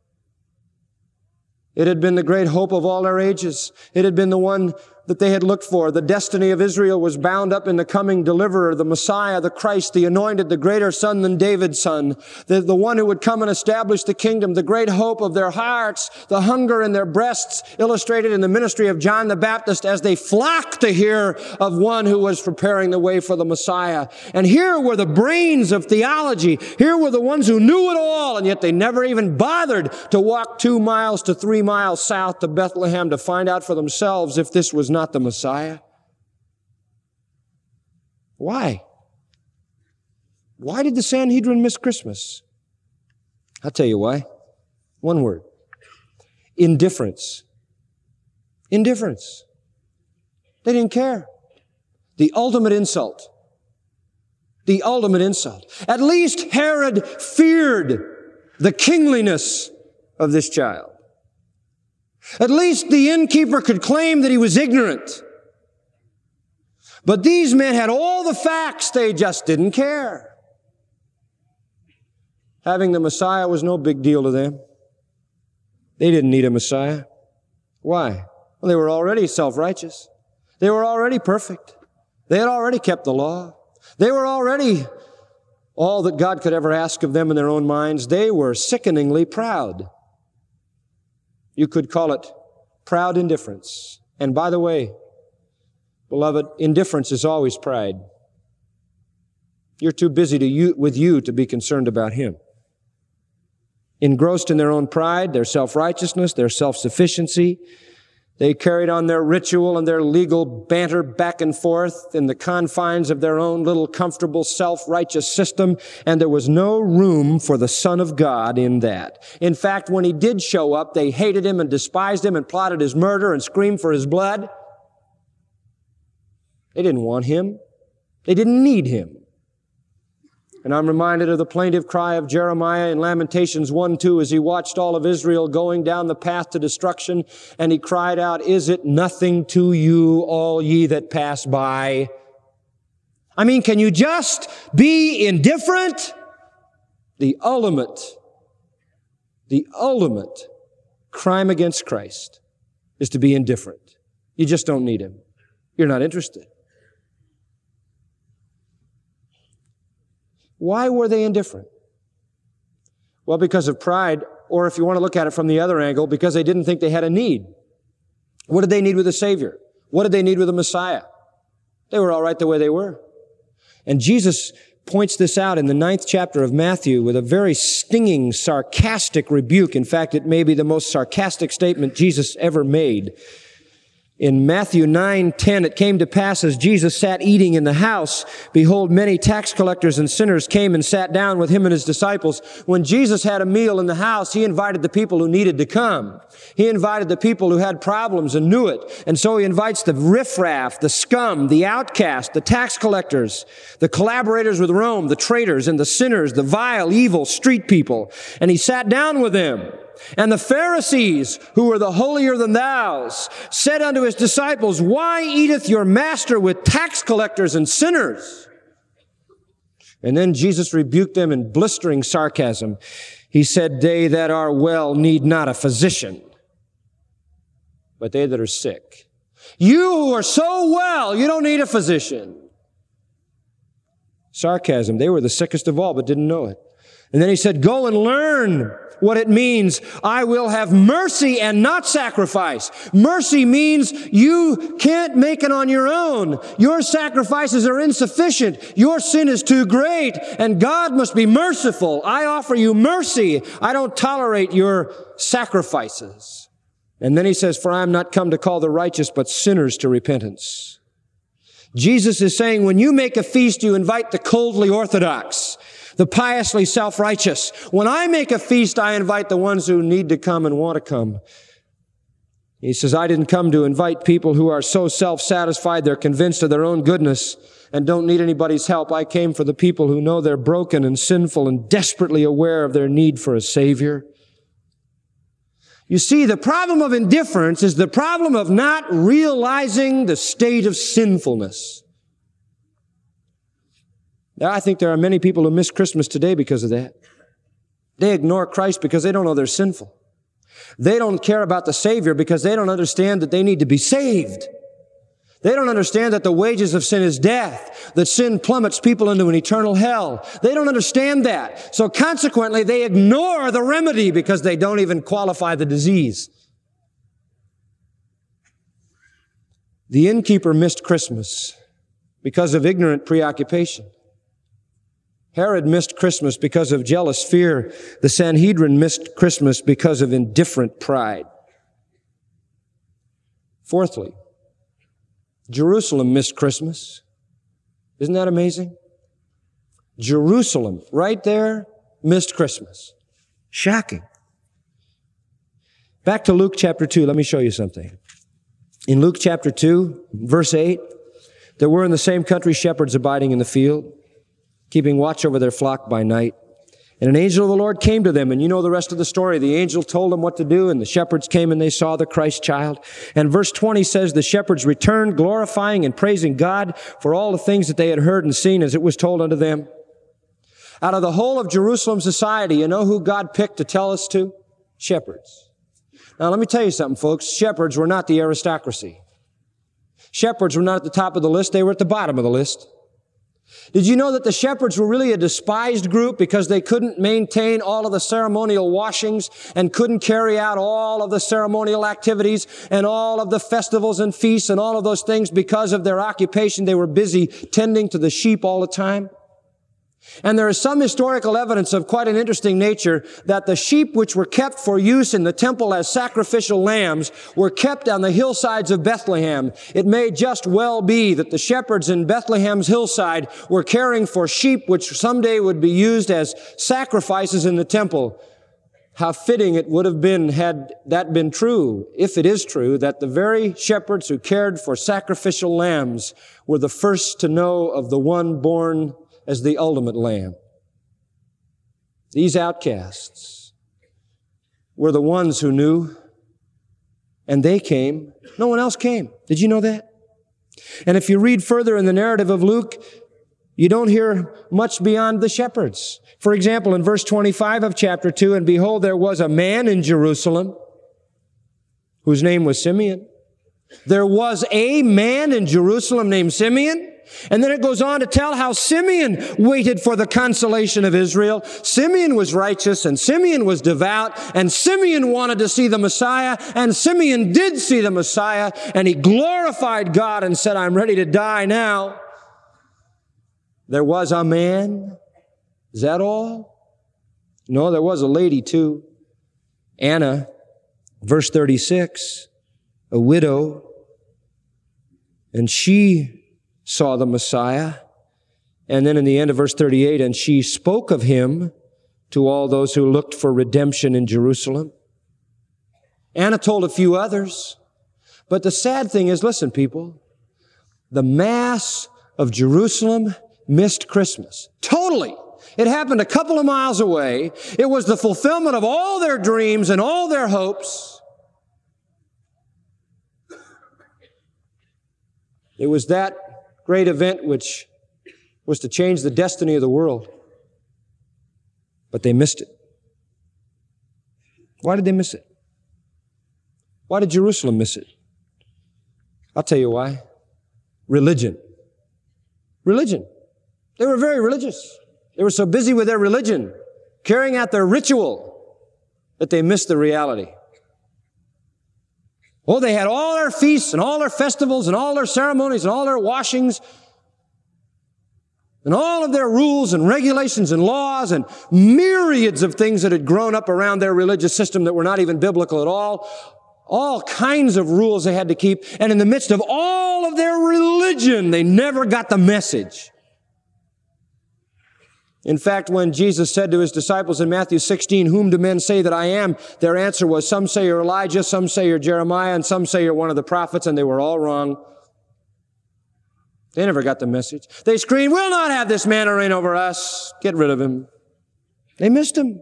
It had been the great hope of all their ages. It had been the one that they had looked for. The destiny of Israel was bound up in the coming deliverer, the Messiah, the Christ, the anointed, the greater son than David's son, the, the one who would come and establish the kingdom, the great hope of their hearts, the hunger in their breasts, illustrated in the ministry of John the Baptist as they flocked to hear of one who was preparing the way for the Messiah. And here were the brains of theology. Here were the ones who knew it all, and yet they never even bothered to walk two miles to three miles south to Bethlehem to find out for themselves if this was not the Messiah. Why? Why did the Sanhedrin miss Christmas? I'll tell you why. One word. Indifference. Indifference. They didn't care. The ultimate insult. The ultimate insult. At least Herod feared the kingliness of this child. At least the innkeeper could claim that he was ignorant. But these men had all the facts, they just didn't care. Having the Messiah was no big deal to them. They didn't need a Messiah. Why? Well, they were already self-righteous. They were already perfect. They had already kept the law. They were already all that God could ever ask of them in their own minds. They were sickeningly proud. You could call it proud indifference. And by the way, beloved, indifference is always pride. You're too busy to you, with you to be concerned about Him. Engrossed in their own pride, their self-righteousness, their self-sufficiency, they carried on their ritual and their legal banter back and forth in the confines of their own little comfortable self-righteous system, and there was no room for the Son of God in that. In fact, when He did show up, they hated Him and despised Him and plotted His murder and screamed for His blood. They didn't want Him. They didn't need Him. And I'm reminded of the plaintive cry of Jeremiah in Lamentations one two as he watched all of Israel going down the path to destruction, and he cried out, "Is it nothing to you, all ye that pass by?" I mean, can you just be indifferent? The ultimate, the ultimate crime against Christ is to be indifferent. You just don't need Him. You're not interested. Why were they indifferent? Well, because of pride, or if you want to look at it from the other angle, because they didn't think they had a need. What did they need with a Savior? What did they need with a Messiah? They were all right the way they were. And Jesus points this out in the ninth chapter of Matthew with a very stinging, sarcastic rebuke. In fact, it may be the most sarcastic statement Jesus ever made. In Matthew nine ten, it came to pass as Jesus sat eating in the house, behold, many tax collectors and sinners came and sat down with him and his disciples. When Jesus had a meal in the house, he invited the people who needed to come. He invited the people who had problems and knew it. And so he invites the riffraff, the scum, the outcast, the tax collectors, the collaborators with Rome, the traitors and the sinners, the vile, evil street people. And he sat down with them. And the Pharisees, who were the holier than thous, said unto his disciples, why eateth your master with tax collectors and sinners? And then Jesus rebuked them in blistering sarcasm. He said, they that are well need not a physician, but they that are sick. You who are so well, you don't need a physician. Sarcasm. They were the sickest of all, but didn't know it. And then he said, go and learn what it means. I will have mercy and not sacrifice. Mercy means you can't make it on your own. Your sacrifices are insufficient. Your sin is too great, and God must be merciful. I offer you mercy. I don't tolerate your sacrifices. And then he says, for I am not come to call the righteous, but sinners to repentance. Jesus is saying, when you make a feast, you invite the coldly orthodox, the piously self-righteous. When I make a feast, I invite the ones who need to come and want to come. He says, I didn't come to invite people who are so self-satisfied they're convinced of their own goodness and don't need anybody's help. I came for the people who know they're broken and sinful and desperately aware of their need for a Savior. You see, the problem of indifference is the problem of not realizing the state of sinfulness. Now, I think there are many people who miss Christmas today because of that. They ignore Christ because they don't know they're sinful. They don't care about the Savior because they don't understand that they need to be saved. They don't understand that the wages of sin is death, that sin plummets people into an eternal hell. They don't understand that. So consequently, they ignore the remedy because they don't even qualify the disease. The innkeeper missed Christmas because of ignorant preoccupation. Herod missed Christmas because of jealous fear. The Sanhedrin missed Christmas because of indifferent pride. Fourthly, Jerusalem missed Christmas. Isn't that amazing? Jerusalem, right there, missed Christmas. Shocking. Back to Luke chapter two, let me show you something. In Luke chapter two, verse eight, there were in the same country shepherds abiding in the field, keeping watch over their flock by night. And an angel of the Lord came to them, and you know the rest of the story. The angel told them what to do, and the shepherds came and they saw the Christ child. And verse twenty says, the shepherds returned, glorifying and praising God for all the things that they had heard and seen as it was told unto them. Out of the whole of Jerusalem society, you know who God picked to tell us to? Shepherds. Now let me tell you something, folks. Shepherds were not the aristocracy. Shepherds were not at the top of the list. They were at the bottom of the list. Did you know that the shepherds were really a despised group because they couldn't maintain all of the ceremonial washings and couldn't carry out all of the ceremonial activities and all of the festivals and feasts and all of those things because of their occupation? They were busy tending to the sheep all the time. And there is some historical evidence of quite an interesting nature that the sheep which were kept for use in the temple as sacrificial lambs were kept on the hillsides of Bethlehem. It may just well be that the shepherds in Bethlehem's hillside were caring for sheep which someday would be used as sacrifices in the temple. How fitting it would have been had that been true, if it is true, that the very shepherds who cared for sacrificial lambs were the first to know of the one born as the ultimate lamb. These outcasts were the ones who knew, and they came. No one else came. Did you know that? And if you read further in the narrative of Luke, you don't hear much beyond the shepherds. For example, in verse twenty-five of chapter two, and behold, there was a man in Jerusalem whose name was Simeon. There was a man in Jerusalem named Simeon. And then it goes on to tell how Simeon waited for the consolation of Israel. Simeon was righteous, and Simeon was devout, and Simeon wanted to see the Messiah, and Simeon did see the Messiah, and he glorified God and said, I'm ready to die now. There was a man. Is that all? No, there was a lady too. Anna, verse thirty-six, a widow And she saw the Messiah. And then in the end of verse thirty-eight, and she spoke of him to all those who looked for redemption in Jerusalem. Anna told a few others. But the sad thing is, listen, people, the mass of Jerusalem missed Christmas. Totally. It happened a couple of miles away. It was the fulfillment of all their dreams and all their hopes. It was that great event which was to change the destiny of the world. But they missed it. Why did they miss it? Why did Jerusalem miss it? I'll tell you why. Religion. Religion. They were very religious. They were so busy with their religion, carrying out their ritual, that they missed the reality. Oh, they had all their feasts and all their festivals and all their ceremonies and all their washings and all of their rules and regulations and laws and myriads of things that had grown up around their religious system that were not even biblical at all. All kinds of rules they had to keep. And in the midst of all of their religion, they never got the message. In fact, when Jesus said to his disciples in Matthew sixteen, whom do men say that I am? Their answer was, some say you're Elijah, some say you're Jeremiah, and some say you're one of the prophets, and they were all wrong. They never got the message. They screamed, we'll not have this man to reign over us. Get rid of him. They missed him.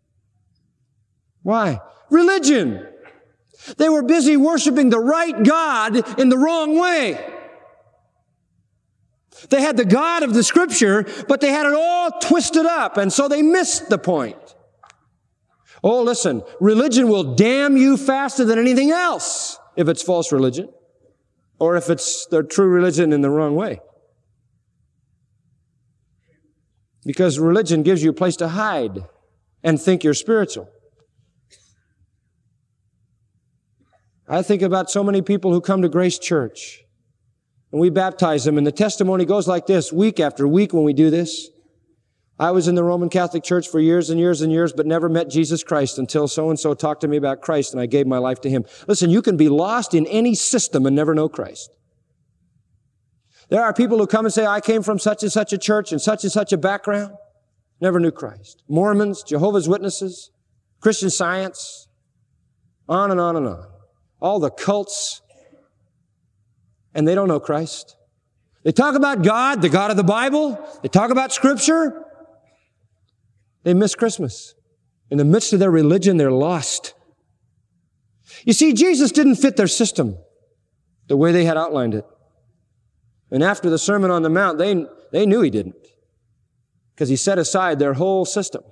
Why? Religion. They were busy worshiping the right God in the wrong way. They had the God of the Scripture, but they had it all twisted up, and so they missed the point. Oh, listen, religion will damn you faster than anything else if it's false religion, or if it's their true religion in the wrong way. Because religion gives you a place to hide and think you're spiritual. I think about so many people who come to Grace Church, and we baptize them, and the testimony goes like this, week after week when we do this. I was in the Roman Catholic Church for years and years and years, but never met Jesus Christ until so-and-so talked to me about Christ, and I gave my life to Him. Listen, you can be lost in any system and never know Christ. There are people who come and say, I came from such and such a church and such and such a background, never knew Christ. Mormons, Jehovah's Witnesses, Christian Science, on and on and on. All the cults, and they don't know Christ. They talk about God, the God of the Bible. They talk about Scripture. They miss Christmas. In the midst of their religion, they're lost. You see, Jesus didn't fit their system the way they had outlined it. And after the Sermon on the Mount, they, they knew He didn't, because He set aside their whole system.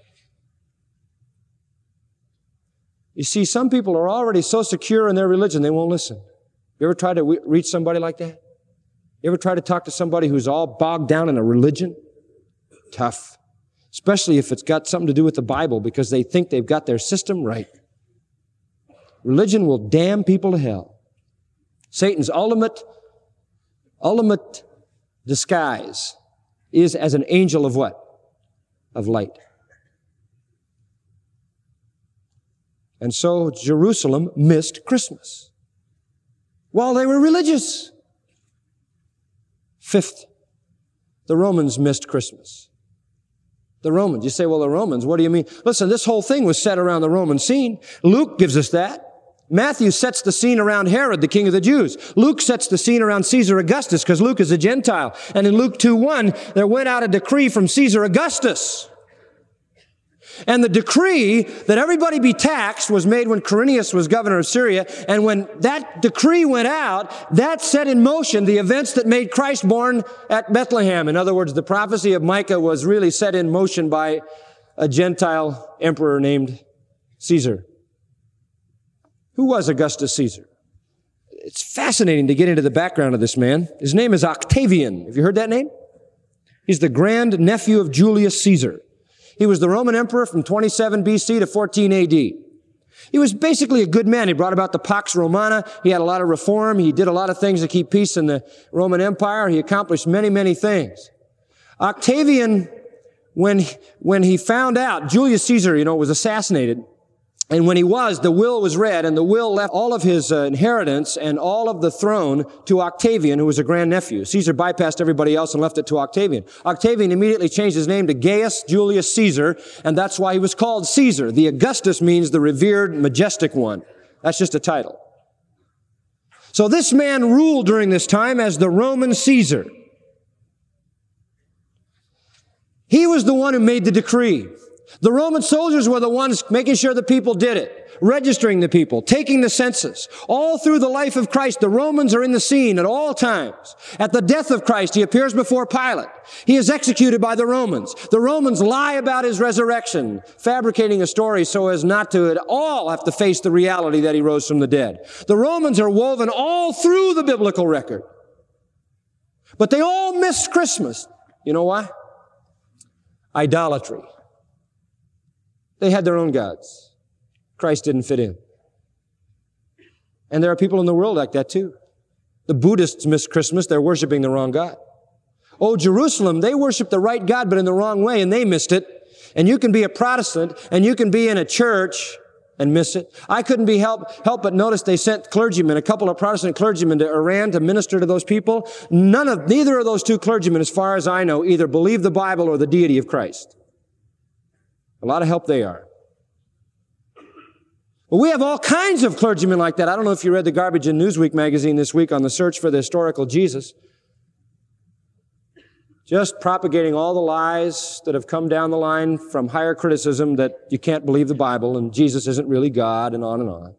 You see, some people are already so secure in their religion, they won't listen. You ever try to w- reach somebody like that? You ever try to talk to somebody who's all bogged down in a religion? Tough. Especially if it's got something to do with the Bible, because they think they've got their system right. Religion will damn people to hell. Satan's ultimate, ultimate disguise is as an angel of what? Of light. And so Jerusalem missed Christmas while they were religious. Fifth, the Romans missed Christmas. The Romans. You say, well, the Romans, what do you mean? Listen, this whole thing was set around the Roman scene. Luke gives us that. Matthew sets the scene around Herod, the king of the Jews. Luke sets the scene around Caesar Augustus, because Luke is a Gentile. And in Luke two one, there went out a decree from Caesar Augustus. And the decree that everybody be taxed was made when Quirinius was governor of Syria. And when that decree went out, that set in motion the events that made Christ born at Bethlehem. In other words, the prophecy of Micah was really set in motion by a Gentile emperor named Caesar. Who was Augustus Caesar? It's fascinating to get into the background of this man. His name is Octavian. Have you heard that name? He's the grand nephew of Julius Caesar. He was the Roman emperor from twenty-seven B C to fourteen A D. He was basically a good man. He brought about the Pax Romana. He had a lot of reform. He did a lot of things to keep peace in the Roman Empire. He accomplished many, many things. Octavian, when, when he found out Julius Caesar, you know, was assassinated, And when he was, the will was read, and the will left all of his uh, inheritance and all of the throne to Octavian, who was a grandnephew. Caesar bypassed everybody else and left it to Octavian. Octavian immediately changed his name to Gaius Julius Caesar, and that's why he was called Caesar. The Augustus means the revered, majestic one. That's just a title. So this man ruled during this time as the Roman Caesar. He was the one who made the decree. The Roman soldiers were the ones making sure the people did it, registering the people, taking the census. All through the life of Christ, the Romans are in the scene at all times. At the death of Christ, he appears before Pilate. He is executed by the Romans. The Romans lie about his resurrection, fabricating a story so as not to at all have to face the reality that he rose from the dead. The Romans are woven all through the biblical record. But they all missed Christmas. You know why? Idolatry. They had their own gods. Christ didn't fit in. And there are people in the world like that too. The Buddhists miss Christmas. They're worshiping the wrong God. Oh, Jerusalem, they worship the right God, but in the wrong way, and they missed it. And you can be a Protestant, and you can be in a church and miss it. I couldn't be help, help but notice they sent clergymen, a couple of Protestant clergymen to Iran to minister to those people. None of, neither of those two clergymen, as far as I know, either believe the Bible or the deity of Christ. A lot of help they are. But we have all kinds of clergymen like that. I don't know if you read the Garbage in Newsweek magazine this week on the search for the historical Jesus. Just propagating all the lies that have come down the line from higher criticism that you can't believe the Bible and Jesus isn't really God and on and on.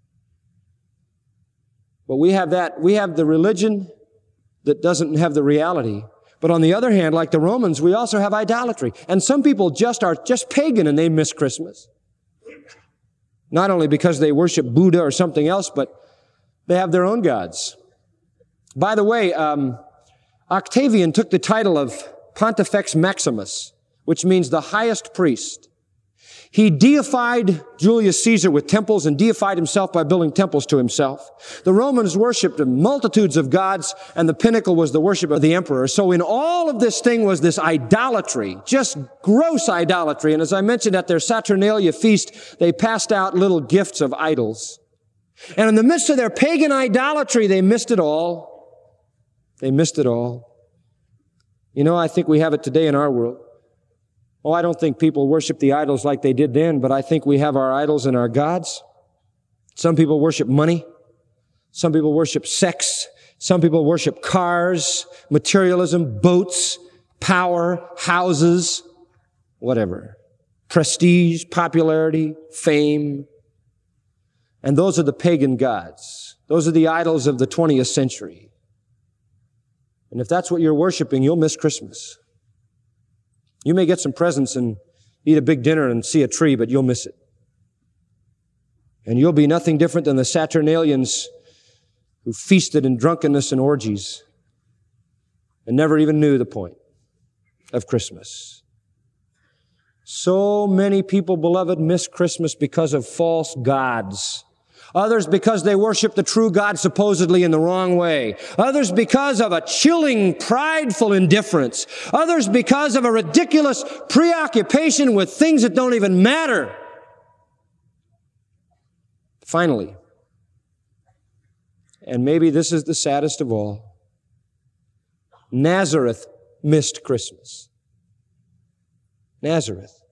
But we have that. We have the religion that doesn't have the reality. But on the other hand, like the Romans, we also have idolatry. And some people just are just pagan and they miss Christmas. Not only because they worship Buddha or something else, but they have their own gods. By the way, um, Octavian took the title of Pontifex Maximus, which means the highest priest. He deified Julius Caesar with temples and deified himself by building temples to himself. The Romans worshipped multitudes of gods, and the pinnacle was the worship of the emperor. So in all of this thing was this idolatry, just gross idolatry. And as I mentioned, at their Saturnalia feast, they passed out little gifts of idols. And in the midst of their pagan idolatry, they missed it all. They missed it all. You know, I think we have it today in our world. Oh, I don't think people worship the idols like they did then, but I think we have our idols and our gods. Some people worship money. Some people worship sex. Some people worship cars, materialism, boats, power, houses, whatever. Prestige, popularity, fame. And those are the pagan gods. Those are the idols of the twentieth century. And if that's what you're worshiping, you'll miss Christmas. You may get some presents and eat a big dinner and see a tree, but you'll miss it. And you'll be nothing different than the Saturnalians who feasted in drunkenness and orgies and never even knew the point of Christmas. So many people, beloved, miss Christmas because of false gods. Others because they worship the true God supposedly in the wrong way. Others because of a chilling, prideful indifference. Others because of a ridiculous preoccupation with things that don't even matter. Finally, and maybe this is the saddest of all, Nazareth missed Christmas. Nazareth.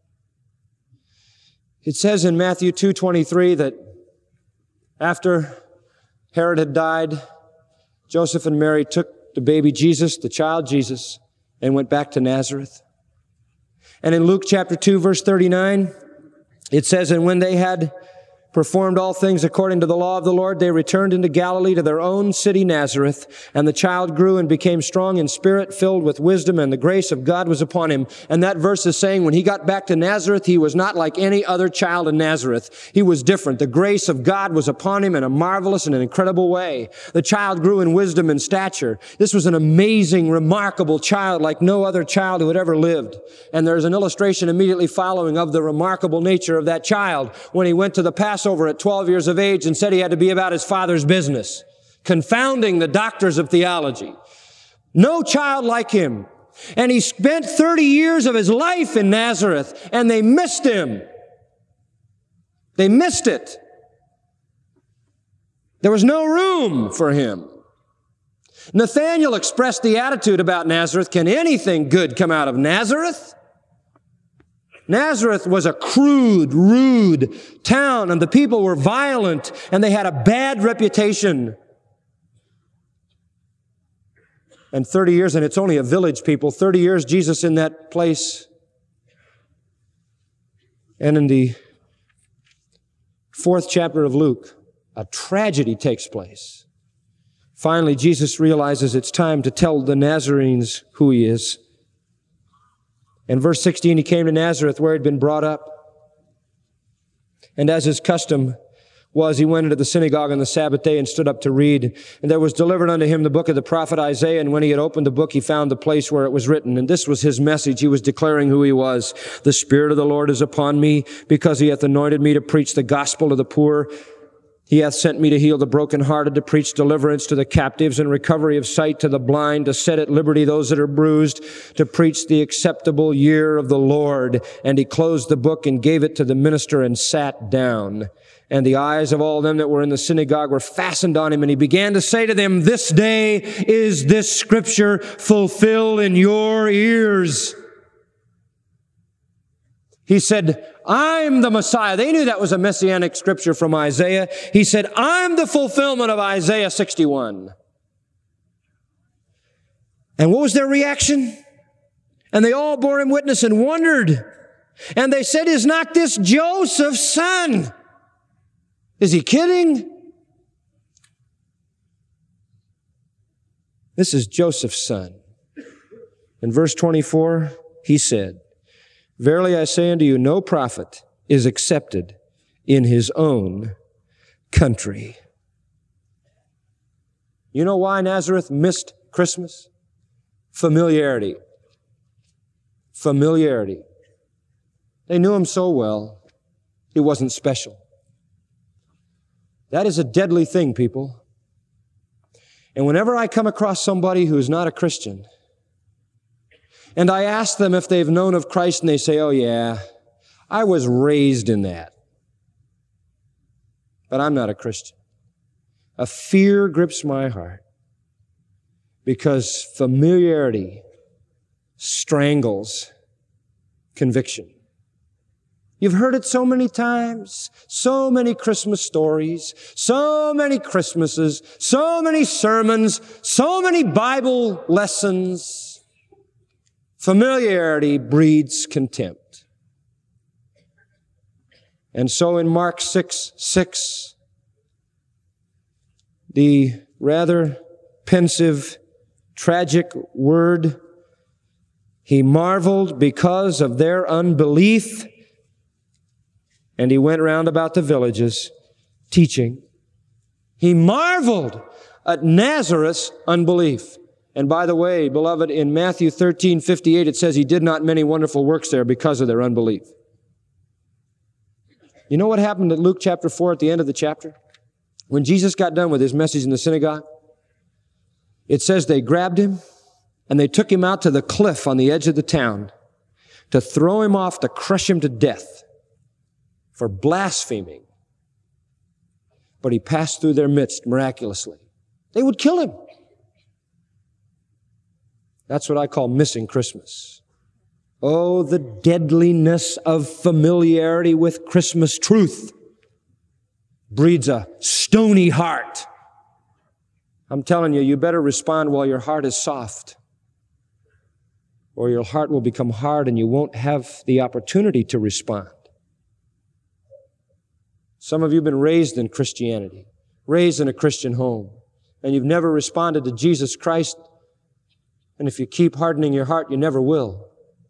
It says in Matthew two twenty-three that after Herod had died, Joseph and Mary took the baby Jesus, the child Jesus, and went back to Nazareth. And in Luke chapter two, verse thirty-nine, it says, and when they had performed all things according to the law of the Lord, they returned into Galilee to their own city Nazareth. And the child grew and became strong in spirit, filled with wisdom, and the grace of God was upon him. And that verse is saying when he got back to Nazareth, he was not like any other child in Nazareth. He was different. The grace of God was upon him in a marvelous and an incredible way. The child grew in wisdom and stature. This was an amazing, remarkable child like no other child who had ever lived. And there's an illustration immediately following of the remarkable nature of that child when he went to the Passover over at twelve years of age and said he had to be about his father's business, confounding the doctors of theology. No child like him. And he spent thirty years of his life in Nazareth, and they missed him. They missed it. There was no room for him. Nathanael expressed the attitude about Nazareth, can anything good come out of Nazareth? Nazareth was a crude, rude town, and the people were violent, and they had a bad reputation. And thirty years, and it's only a village, people, thirty years, Jesus in that place. And in the fourth chapter of Luke, a tragedy takes place. Finally, Jesus realizes it's time to tell the Nazarenes who he is. In verse sixteen, he came to Nazareth where he'd been brought up. And as his custom was, he went into the synagogue on the Sabbath day and stood up to read. And there was delivered unto him the book of the prophet Isaiah. And when he had opened the book, he found the place where it was written. And this was his message. He was declaring who he was. The Spirit of the Lord is upon me, because he hath anointed me to preach the gospel to the poor. He hath sent me to heal the brokenhearted, to preach deliverance to the captives and recovery of sight to the blind, to set at liberty those that are bruised, to preach the acceptable year of the Lord. And he closed the book and gave it to the minister and sat down. And the eyes of all them that were in the synagogue were fastened on him. And he began to say to them, this day is this scripture fulfilled in your ears. He said, I'm the Messiah. They knew that was a messianic scripture from Isaiah. He said, I'm the fulfillment of Isaiah sixty-one. And what was their reaction? And they all bore him witness and wondered. And they said, is not this Joseph's son? Is he kidding? This is Joseph's son. In verse twenty-four, he said, verily I say unto you, no prophet is accepted in his own country. You know why Nazareth missed Christmas? Familiarity. Familiarity. They knew him so well, he wasn't special. That is a deadly thing, people. And whenever I come across somebody who is not a Christian, and I ask them if they've known of Christ, and they say, oh yeah, I was raised in that, but I'm not a Christian. A fear grips my heart because familiarity strangles conviction. You've heard it so many times, so many Christmas stories, so many Christmases, so many sermons, so many Bible lessons. Familiarity breeds contempt. And so in Mark six six, the rather pensive, tragic word, he marveled because of their unbelief, and he went round about the villages teaching. He marveled at Nazareth's unbelief. And by the way, beloved, in Matthew thirteen fifty-eight, it says he did not many wonderful works there because of their unbelief. You know what happened at Luke chapter four at the end of the chapter? When Jesus got done with his message in the synagogue, it says they grabbed him and they took him out to the cliff on the edge of the town to throw him off, to crush him to death for blaspheming. But he passed through their midst miraculously. They would kill him. That's what I call missing Christmas. Oh, the deadliness of familiarity with Christmas truth breeds a stony heart. I'm telling you, you better respond while your heart is soft, or your heart will become hard and you won't have the opportunity to respond. Some of you have been raised in Christianity, raised in a Christian home, and you've never responded to Jesus Christ. And if you keep hardening your heart, you never will.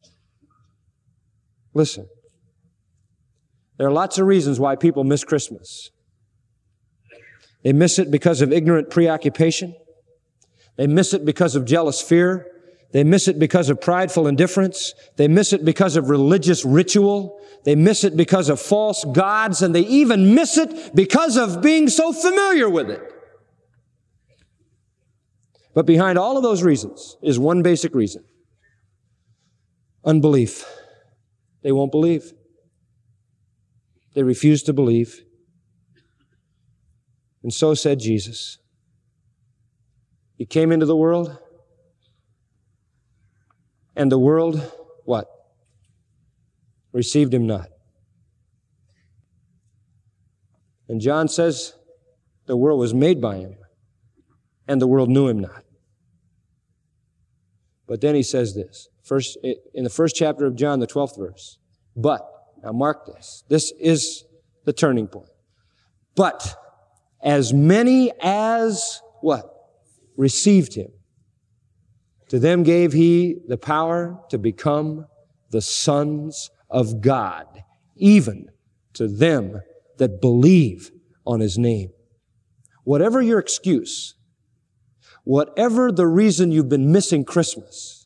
Listen, there are lots of reasons why people miss Christmas. They miss it because of ignorant preoccupation. They miss it because of jealous fear. They miss it because of prideful indifference. They miss it because of religious ritual. They miss it because of false gods. And they even miss it because of being so familiar with it. But behind all of those reasons is one basic reason. Unbelief. They won't believe. They refused to believe. And so said Jesus. He came into the world, and the world, what? Received him not. And John says the world was made by him, and the world knew him not. But then he says this, first, in the first chapter of John, the twelfth verse. But, now mark this, this is the turning point. But as many as, what? Received him. To them gave he the power to become the sons of God, even to them that believe on his name. Whatever your excuse, whatever the reason you've been missing Christmas,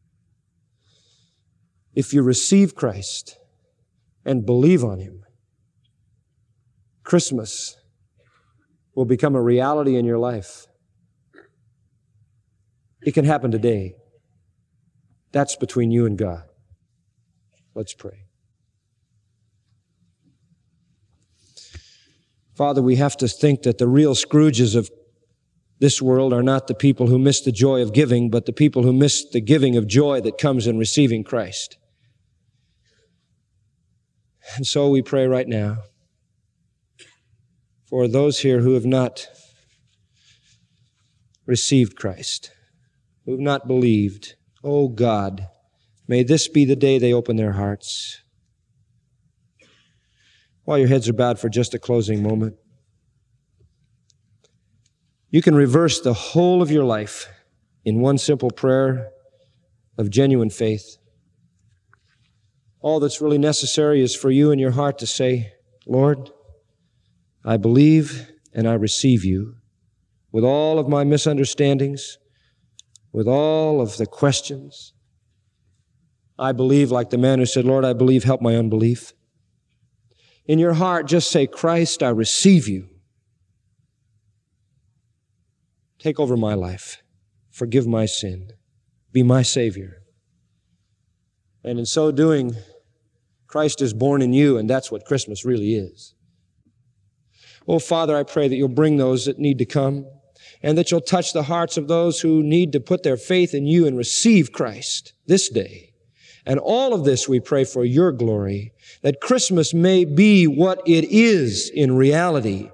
if you receive Christ and believe on him, Christmas will become a reality in your life. It can happen today. That's between you and God. Let's pray. Father, we have to think that the real Scrooges of this world are not the people who miss the joy of giving, but the people who miss the giving of joy that comes in receiving Christ. And so we pray right now for those here who have not received Christ, who have not believed. Oh God, may this be the day they open their hearts. While your heads are bowed for just a closing moment, you can reverse the whole of your life in one simple prayer of genuine faith. All that's really necessary is for you in your heart to say, Lord, I believe and I receive you with all of my misunderstandings, with all of the questions. I believe like the man who said, Lord, I believe, help my unbelief. In your heart, just say, Christ, I receive you. Take over my life. Forgive my sin. Be my Savior. And in so doing, Christ is born in you, and that's what Christmas really is. Oh, Father, I pray that you'll bring those that need to come, and that you'll touch the hearts of those who need to put their faith in you and receive Christ this day. And all of this we pray for your glory, that Christmas may be what it is in reality.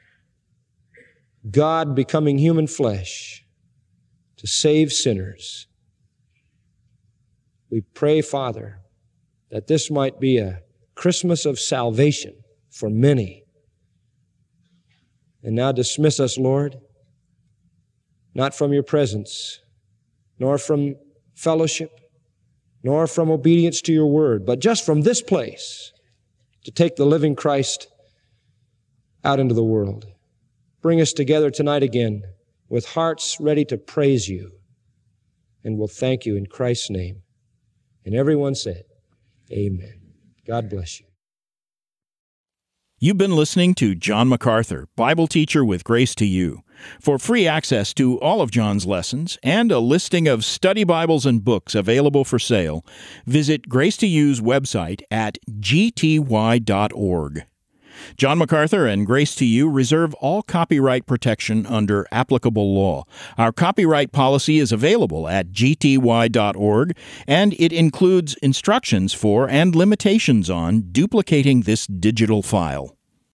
God becoming human flesh to save sinners. We pray, Father, that this might be a Christmas of salvation for many. And now dismiss us, Lord, not from your presence, nor from fellowship, nor from obedience to your word, but just from this place to take the living Christ out into the world. Bring us together tonight again with hearts ready to praise you, and we'll thank you in Christ's name. And everyone said, amen. God bless you. You've been listening to John MacArthur, Bible teacher with Grace to You. For free access to all of John's lessons and a listing of study Bibles and books available for sale, visit Grace to You's website at g t y dot org. John MacArthur and Grace to You reserve all copyright protection under applicable law. Our copyright policy is available at g t y dot org, and it includes instructions for and limitations on duplicating this digital file.